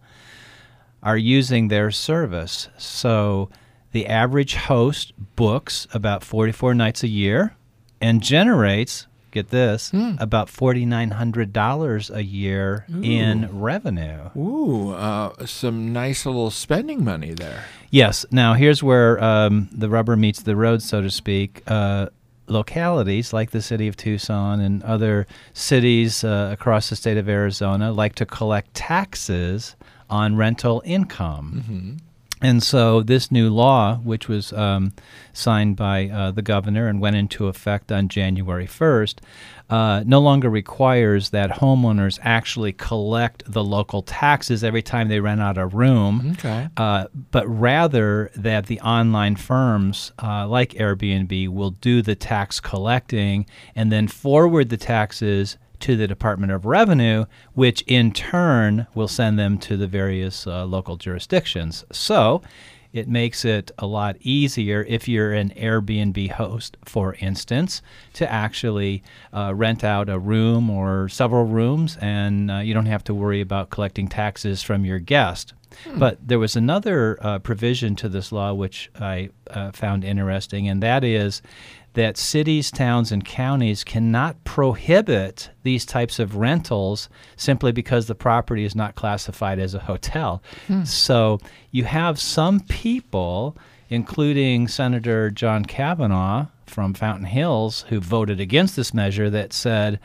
are using their service. So the average host books about forty-four nights a year and generates, get this, hmm. about four thousand nine hundred dollars a year Ooh. in revenue. Ooh, uh, some nice little spending money there. Yes. Now, here's where um, the rubber meets the road, so to speak. Uh, localities like the city of Tucson and other cities uh, across the state of Arizona like to collect taxes on rental income. Mm-hmm. And so this new law, which was um, signed by uh, the governor and went into effect on January first, uh, no longer requires that homeowners actually collect the local taxes every time they rent out a room, okay. uh, but rather that the online firms uh, like Airbnb will do the tax collecting and then forward the taxes to the Department of Revenue, which in turn will send them to the various uh, local jurisdictions. So it makes it a lot easier if you're an Airbnb host, for instance, to actually uh, rent out a room or several rooms, and uh, you don't have to worry about collecting taxes from your guest. Hmm. But there was another uh, provision to this law which I uh, found interesting, and that is that cities, towns, and counties cannot prohibit these types of rentals simply because the property is not classified as a hotel. Hmm. So you have some people, including Senator John Kavanaugh from Fountain Hills, who voted against this measure, that said,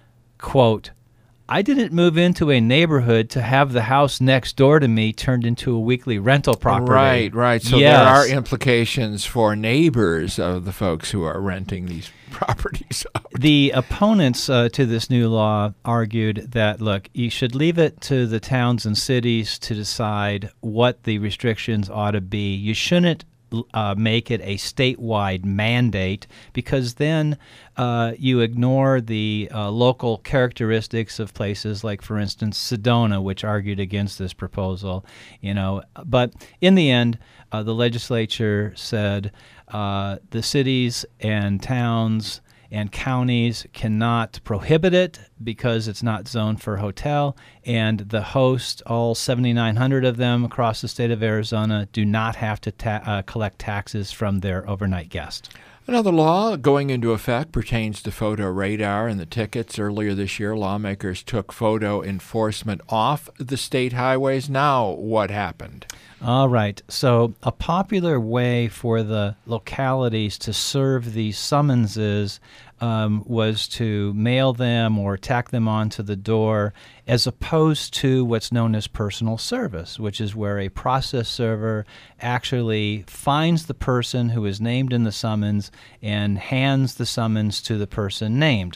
quote, I didn't move into a neighborhood to have the house next door to me turned into a weekly rental property. Right, right. So yes. there are implications for neighbors of the folks who are renting these properties out. The opponents uh, to this new law argued that, look, you should leave it to the towns and cities to decide what the restrictions ought to be. You shouldn't Uh, make it a statewide mandate, because then uh, you ignore the uh, local characteristics of places like, for instance, Sedona, which argued against this proposal. You know, but in the end, uh, the legislature said uh, the cities and towns and counties cannot prohibit it because it's not zoned for hotel, and the hosts, all seven thousand nine hundred of them across the state of Arizona, do not have to ta- uh, collect taxes from their overnight guest. Another law going into effect pertains to photo radar and the tickets. Earlier this year, lawmakers took photo enforcement off the state highways. Now, what happened? All right. So a popular way for the localities to serve these summonses um, was to mail them or tack them onto the door, as opposed to what's known as personal service, which is where a process server actually finds the person who is named in the summons and hands the summons to the person named.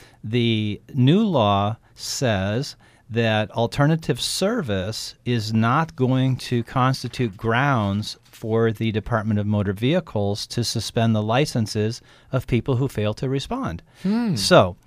The new law says that alternative service is not going to constitute grounds for the Department of Motor Vehicles to suspend the licenses of people who fail to respond. Hmm. So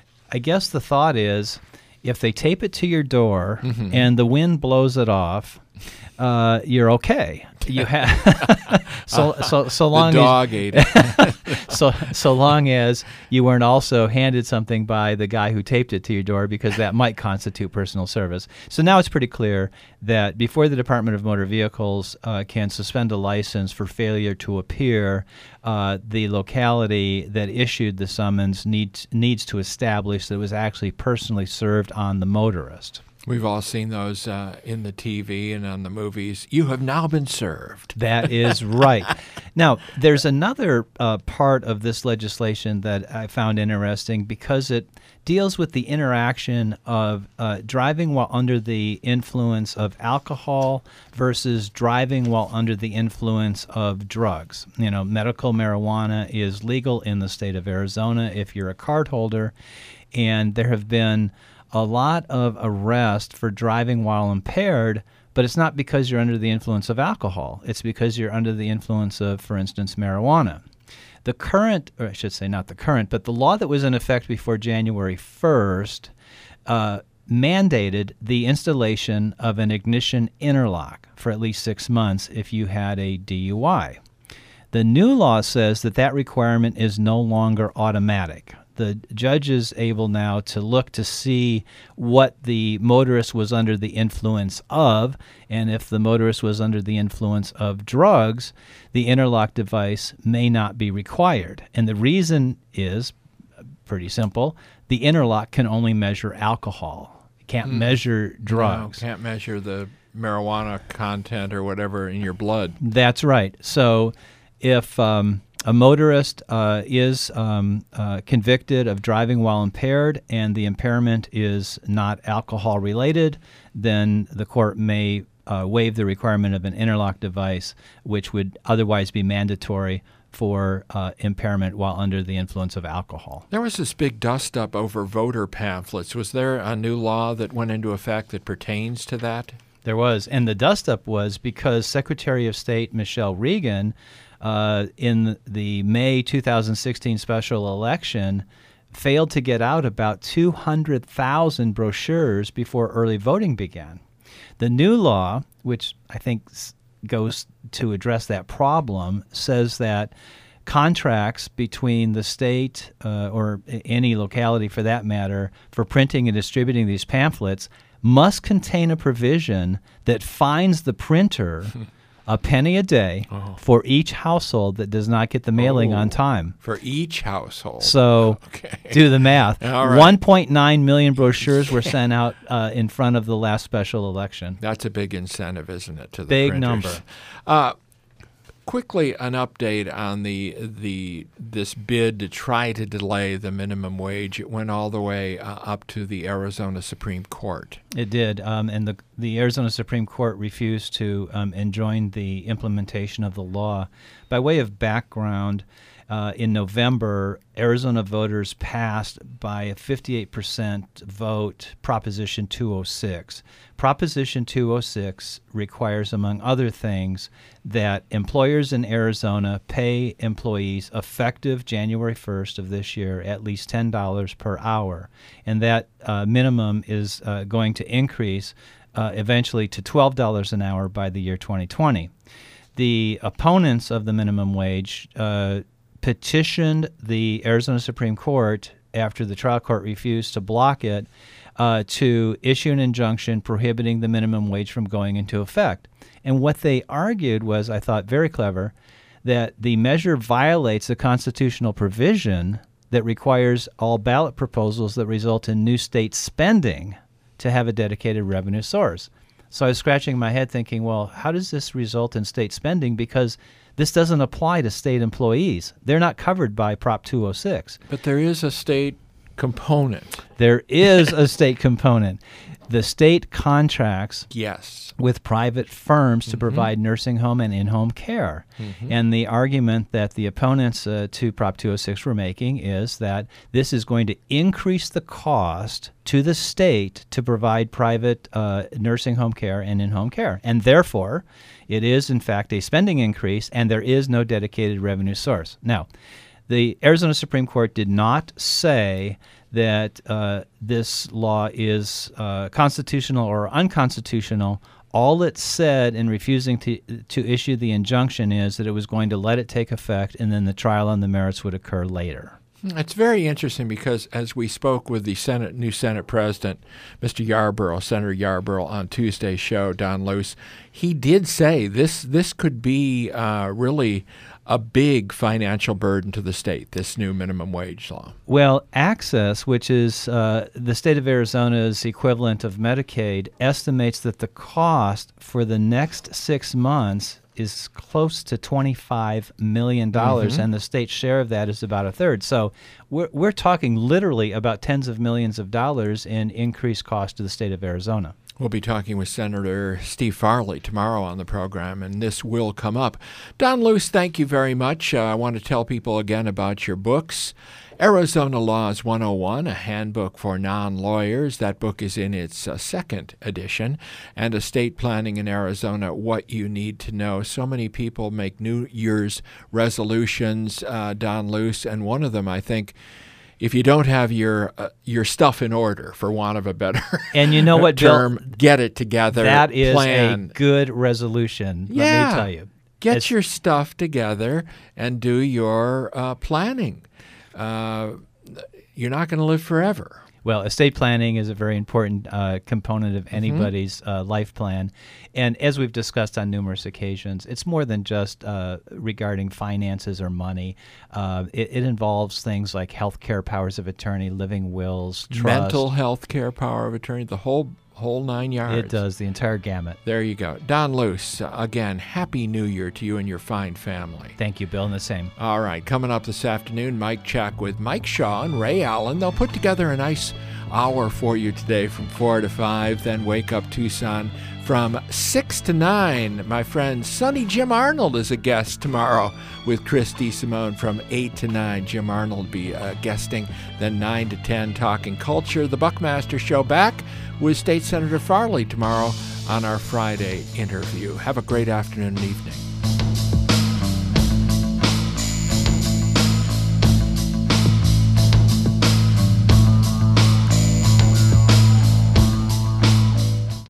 I guess the thought is, if they tape it to your door mm-hmm. and the wind blows it off, uh, you're okay. You have so so so long the dog as, ate it. so so long as you weren't also handed something by the guy who taped it to your door, because that might constitute personal service. So now it's pretty clear that before the Department of Motor Vehicles uh, can suspend a license for failure to appear, uh, the locality that issued the summons needs needs to establish that it was actually personally served on the motorist. We've all seen those uh, in the T V and on the movies. You have now been served. That is right. Now, there's another uh, part of this legislation that I found interesting, because it deals with the interaction of uh, driving while under the influence of alcohol versus driving while under the influence of drugs. You know, medical marijuana is legal in the state of Arizona if you're a card holder, and there have been a lot of arrest for driving while impaired, but it's not because you're under the influence of alcohol. It's because you're under the influence of, for instance, marijuana. The current, or I should say not the current, but the law that was in effect before January first uh, mandated the installation of an ignition interlock for at least six months if you had a D U I. The new law says that that requirement is no longer automatic. The judge is able now to look to see what the motorist was under the influence of, and if the motorist was under the influence of drugs, the interlock device may not be required. And the reason is pretty simple. The interlock can only measure alcohol. It can't mm. measure drugs. No, can't measure the marijuana content or whatever in your blood. That's right. So if um, a motorist uh, is um, uh, convicted of driving while impaired and the impairment is not alcohol related, then the court may uh, waive the requirement of an interlock device, which would otherwise be mandatory for uh, impairment while under the influence of alcohol. There was this big dust-up over voter pamphlets. Was there a new law that went into effect that pertains to that? There was, and the dust-up was because Secretary of State Michelle Regan Uh, in the May two thousand sixteen special election, failed to get out about two hundred thousand brochures before early voting began. The new law, which I think goes to address that problem, says that contracts between the state uh, or any locality for that matter for printing and distributing these pamphlets must contain a provision that fines the printer a penny a day oh. for each household that does not get the mailing oh, on time. For each household. So okay. do the math. All right. one point nine million brochures were sent out uh, in front of the last special election. That's a big incentive, isn't it, to the big printers? number. Uh, quickly, an update on the the this bid to try to delay the minimum wage. It went all the way uh, up to the Arizona Supreme Court. It did, um, and the the Arizona Supreme Court refused to um, enjoin the implementation of the law. By way of background, uh, in November, Arizona voters passed by a fifty-eight percent vote Proposition two oh six. Proposition two oh six requires, among other things, that employers in Arizona pay employees effective January first of this year at least ten dollars per hour. And that uh, minimum is uh, going to increase uh, eventually to twelve dollars an hour by the year twenty twenty. The opponents of the minimum wage uh, petitioned the Arizona Supreme Court after the trial court refused to block it uh, to issue an injunction prohibiting the minimum wage from going into effect. And what they argued was, I thought very clever, that the measure violates a constitutional provision that requires all ballot proposals that result in new state spending to have a dedicated revenue source. So I was scratching my head thinking, well, how does this result in state spending? Because this doesn't apply to state employees. They're not covered by Prop two oh six. But there is a state component. There is a state component. The state contracts yes. with private firms to mm-hmm. provide nursing home and in-home care. Mm-hmm. And the argument that the opponents uh, to Prop two oh six were making is that this is going to increase the cost to the state to provide private uh, nursing home care and in-home care. And therefore, it is, in fact, a spending increase, and there is no dedicated revenue source. Now, the Arizona Supreme Court did not say that uh, this law is uh, constitutional or unconstitutional. All it said in refusing to to issue the injunction is that it was going to let it take effect, and then the trial on the merits would occur later. It's very interesting because as we spoke with the Senate new Senate President, Mister Yarborough, Senator Yarborough, on Tuesday's show, Don Luce, he did say this this could be uh, really a big financial burden to the state, this new minimum wage law. Well, Access, which is uh, the state of Arizona's equivalent of Medicaid, estimates that the cost for the next six months is close to twenty-five million dollars, mm-hmm. and the state's share of that is about a third. So we're, we're talking literally about tens of millions of dollars in increased cost to the state of Arizona. We'll be talking with Senator Steve Farley tomorrow on the program, and this will come up. Don Luce, thank you very much. Uh, I want to tell people again about your books. Arizona Laws one oh one, a handbook for non-lawyers. That book is in its uh, second edition. And Estate Planning in Arizona, What You Need to Know. So many people make New Year's resolutions, uh, Don Luce, and one of them, I think, if you don't have your uh, your stuff in order, for want of a better and you know what, term, Bill, get it together. That is plan. a good resolution, yeah. let me tell you. Get it's, your stuff together and do your uh, planning. Uh, you're not going to live forever. Well, estate planning is a very important uh, component of anybody's mm-hmm. uh, life plan. And as we've discussed on numerous occasions, it's more than just uh, regarding finances or money. Uh, it, it involves things like health care powers of attorney, living wills, trust. Mental health care power of attorney, the whole whole nine yards. It does, the entire gamut. There you go. Don Luce, uh, again, Happy New Year to you and your fine family. Thank you, Bill, and the same. All right, coming up this afternoon, Mike Check with Mike Shaw and Ray Allen. They'll put together a nice hour for you today from four to five, then Wake Up Tucson from six to nine. My friend Sonny Jim Arnold is a guest tomorrow with Chris DeSimone from eight to nine. Jim Arnold will be uh, guesting, then nine to ten, Talking Culture. The Buckmaster Show back with State Senator Farley tomorrow on our Friday interview. Have a great afternoon and evening.